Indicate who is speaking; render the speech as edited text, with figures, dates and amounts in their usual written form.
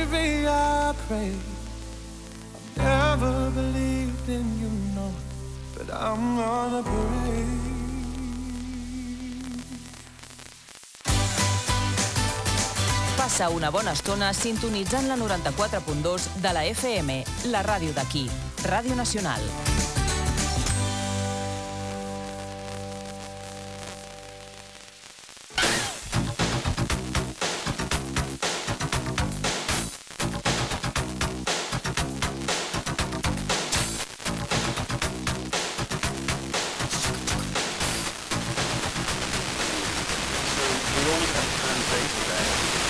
Speaker 1: envy I crave. I've never believed in you, no, but I'm gonna believe.
Speaker 2: Passa una bona estona sintonitzant la 94.2 de la FM, la ràdio d'aquí, Ràdio Nacional.
Speaker 3: We always have turn tables there.